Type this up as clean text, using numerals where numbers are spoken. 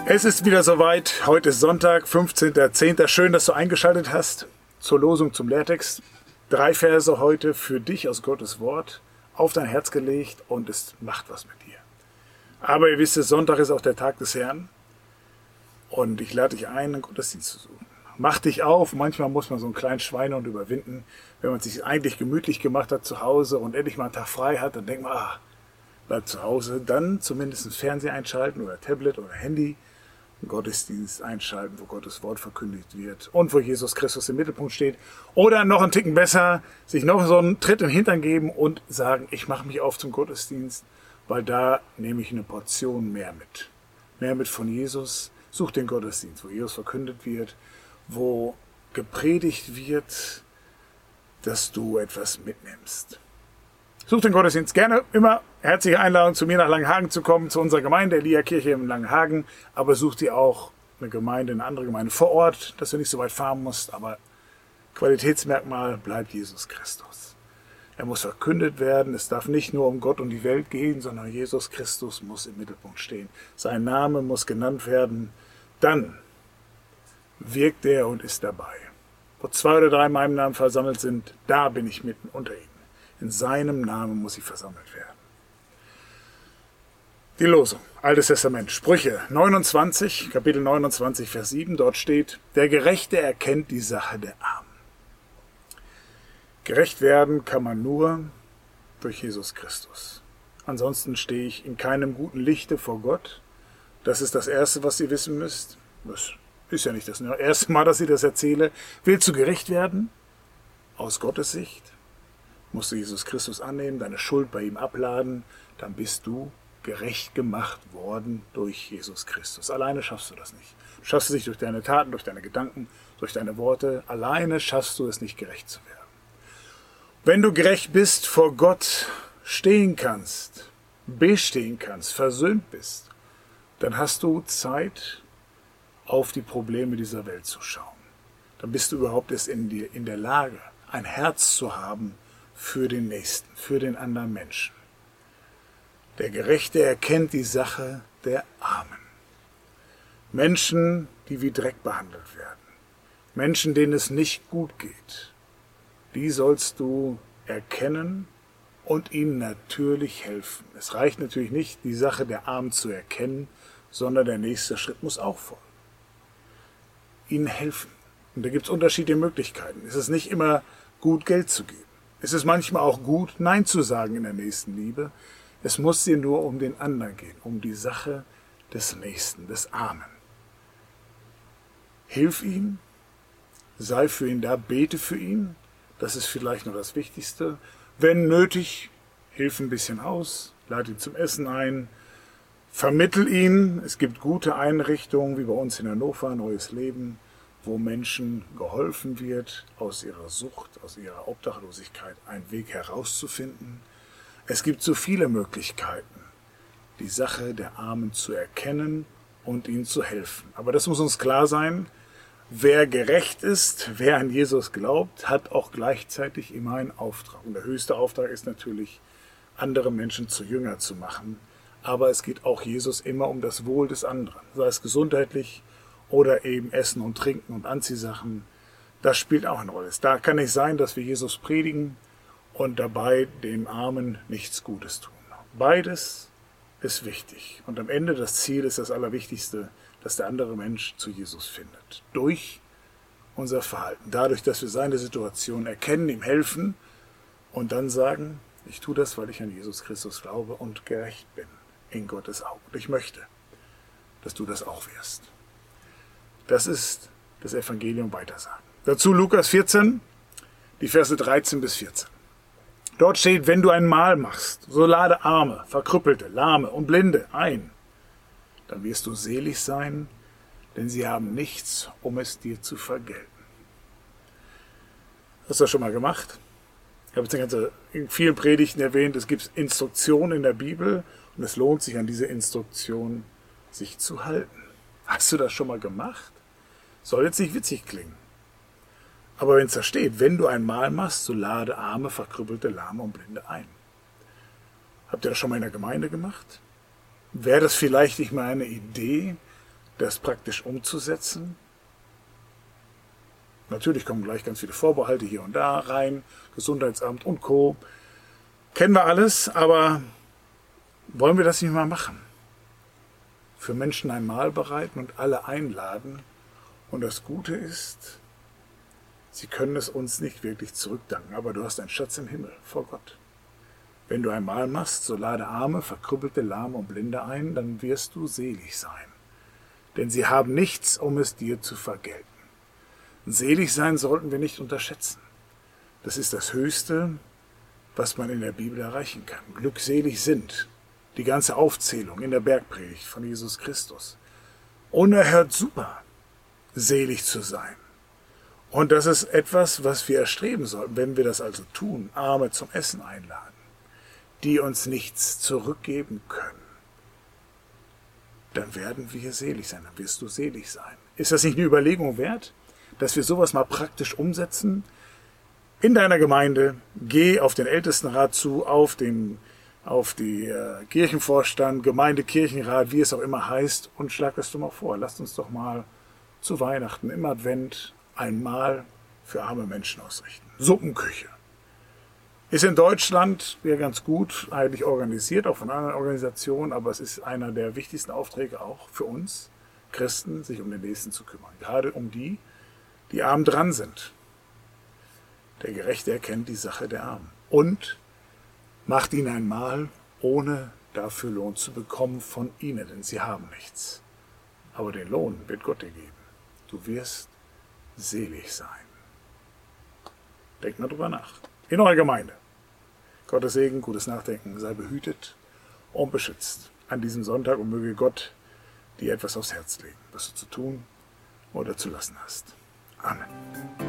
Es ist wieder soweit. Heute ist Sonntag, 15.10. Schön, dass du eingeschaltet hast zur Losung zum Lehrtext. 3 Verse heute für dich aus Gottes Wort auf dein Herz gelegt und es macht was mit dir. Aber ihr wisst, Sonntag ist auch der Tag des Herrn und ich lade dich ein, einen Gottesdienst zu suchen. Mach dich auf. Manchmal muss man so einen kleinen Schweinehund überwinden. Wenn man es sich eigentlich gemütlich gemacht hat zu Hause und endlich mal einen Tag frei hat, dann denkt man, bleib zu Hause. Dann zumindest Fernseher einschalten oder Tablet oder Handy. Einen Gottesdienst einschalten, wo Gottes Wort verkündigt wird und wo Jesus Christus im Mittelpunkt steht. Oder noch einen Ticken besser, sich noch so einen Tritt in den Hintern geben und sagen, ich mache mich auf zum Gottesdienst, weil da nehme ich eine Portion mehr mit. Mehr mit von Jesus. Such den Gottesdienst, wo Jesus verkündet wird, wo gepredigt wird, dass du etwas mitnimmst. Such den Gottesdienst gerne. Immer herzliche Einladung, zu mir nach Langenhagen zu kommen, zu unserer Gemeinde, Elia-Kirche in Langenhagen. Aber such dir auch eine Gemeinde, eine andere Gemeinde vor Ort, dass du nicht so weit fahren musst. Aber Qualitätsmerkmal bleibt Jesus Christus. Er muss verkündet werden. Es darf nicht nur um Gott und die Welt gehen, sondern Jesus Christus muss im Mittelpunkt stehen. Sein Name muss genannt werden. Dann wirkt er und ist dabei. Wo 2 oder 3 in meinem Namen versammelt sind, da bin ich mitten unter ihnen. In seinem Namen muss sie versammelt werden. Die Losung, Altes Testament, Sprüche 29, Kapitel 29, Vers 7, dort steht, der Gerechte erkennt die Sache der Armen. Gerecht werden kann man nur durch Jesus Christus. Ansonsten stehe ich in keinem guten Lichte vor Gott. Das ist das Erste, was ihr wissen müsst. Das ist ja nicht das erste Mal, dass ich das erzähle. Willst du gerecht werden? Aus Gottes Sicht? Musst du Jesus Christus annehmen, deine Schuld bei ihm abladen, dann bist du gerecht gemacht worden durch Jesus Christus. Alleine schaffst du das nicht. Du schaffst es nicht durch deine Taten, durch deine Gedanken, durch deine Worte. Alleine schaffst du es nicht, gerecht zu werden. Wenn du gerecht bist, vor Gott stehen kannst, bestehen kannst, versöhnt bist, dann hast du Zeit, auf die Probleme dieser Welt zu schauen. Dann bist du überhaupt erst in der Lage, ein Herz zu haben für den Nächsten, für den anderen Menschen. Der Gerechte erkennt die Sache der Armen. Menschen, die wie Dreck behandelt werden. Menschen, denen es nicht gut geht. Die sollst du erkennen und ihnen natürlich helfen. Es reicht natürlich nicht, die Sache der Armen zu erkennen, sondern der nächste Schritt muss auch folgen. Ihnen helfen. Und da gibt es unterschiedliche Möglichkeiten. Es ist nicht immer gut, Geld zu geben. Es ist manchmal auch gut, Nein zu sagen in der Nächstenliebe. Es muss dir nur um den anderen gehen, um die Sache des Nächsten, des Armen. Hilf ihm, sei für ihn da, bete für ihn. Das ist vielleicht noch das Wichtigste. Wenn nötig, hilf ein bisschen aus, lade ihn zum Essen ein, vermittel ihn. Es gibt gute Einrichtungen, wie bei uns in Hannover, Neues Leben, wo Menschen geholfen wird, aus ihrer Sucht, aus ihrer Obdachlosigkeit einen Weg herauszufinden. Es gibt so viele Möglichkeiten, die Sache der Armen zu erkennen und ihnen zu helfen. Aber das muss uns klar sein, wer gerecht ist, wer an Jesus glaubt, hat auch gleichzeitig immer einen Auftrag. Und der höchste Auftrag ist natürlich, andere Menschen zu Jünger zu machen. Aber es geht auch Jesus immer um das Wohl des anderen, sei es gesundheitlich, oder eben Essen und Trinken und Anziehsachen, das spielt auch eine Rolle. Da kann nicht sein, dass wir Jesus predigen und dabei dem Armen nichts Gutes tun. Beides ist wichtig. Und am Ende das Ziel ist das Allerwichtigste, dass der andere Mensch zu Jesus findet. Durch unser Verhalten. Dadurch, dass wir seine Situation erkennen, ihm helfen und dann sagen, ich tue das, weil ich an Jesus Christus glaube und gerecht bin in Gottes Augen. Und ich möchte, dass du das auch wirst. Das ist das Evangelium weitersagen. Dazu Lukas 14, die Verse 13 bis 14. Dort steht, wenn du ein Mahl machst, so lade Arme, Verkrüppelte, Lahme und Blinde ein. Dann wirst du selig sein, denn sie haben nichts, um es dir zu vergelten. Hast du das schon mal gemacht? Ich habe es in vielen Predigten erwähnt, es gibt Instruktionen in der Bibel und es lohnt sich, an diese Instruktion sich zu halten. Hast du das schon mal gemacht? Soll jetzt nicht witzig klingen. Aber wenn es da steht, wenn du ein Mahl machst, so lade Arme, Verkrüppelte, Lahme und Blinde ein. Habt ihr das schon mal in der Gemeinde gemacht? Wäre das vielleicht nicht mal eine Idee, das praktisch umzusetzen. Natürlich kommen gleich ganz viele Vorbehalte hier und da rein, Gesundheitsamt und Co. Kennen wir alles, aber wollen wir das nicht mal machen? Für Menschen ein Mahl bereiten und alle einladen. Und das Gute ist, sie können es uns nicht wirklich zurückdanken, aber du hast einen Schatz im Himmel vor Gott. Wenn du ein Mahl machst, so lade Arme, Verkrüppelte, Lahme und Blinde ein, dann wirst du selig sein. Denn sie haben nichts, um es dir zu vergelten. Selig sein sollten wir nicht unterschätzen. Das ist das Höchste, was man in der Bibel erreichen kann. Glückselig sind. Die ganze Aufzählung in der Bergpredigt von Jesus Christus. Unerhört super, selig zu sein. Und das ist etwas, was wir erstreben sollten, wenn wir das also tun, Arme zum Essen einladen, die uns nichts zurückgeben können. Dann werden wir selig sein, dann wirst du selig sein. Ist das nicht eine Überlegung wert, dass wir sowas mal praktisch umsetzen? In deiner Gemeinde, geh auf den Ältestenrat zu, auf die Kirchenvorstand, Gemeinde, Kirchenrat, wie es auch immer heißt, und schlag das doch mal vor. Lasst uns doch mal zu Weihnachten im Advent ein Mahl für arme Menschen ausrichten. Suppenküche. Ist in Deutschland ja ganz gut eigentlich organisiert, auch von anderen Organisationen, aber es ist einer der wichtigsten Aufträge auch für uns Christen, sich um den Nächsten zu kümmern. Gerade um die arm dran sind. Der Gerechte erkennt die Sache der Armen und macht ihnen ein Mahl, ohne dafür Lohn zu bekommen von ihnen, denn sie haben nichts. Aber den Lohn wird Gott dir geben. Du wirst selig sein. Denkt mal drüber nach. In eurer Gemeinde. Gottes Segen, gutes Nachdenken, sei behütet und beschützt an diesem Sonntag und möge Gott dir etwas aufs Herz legen, was du zu tun oder zu lassen hast. Amen.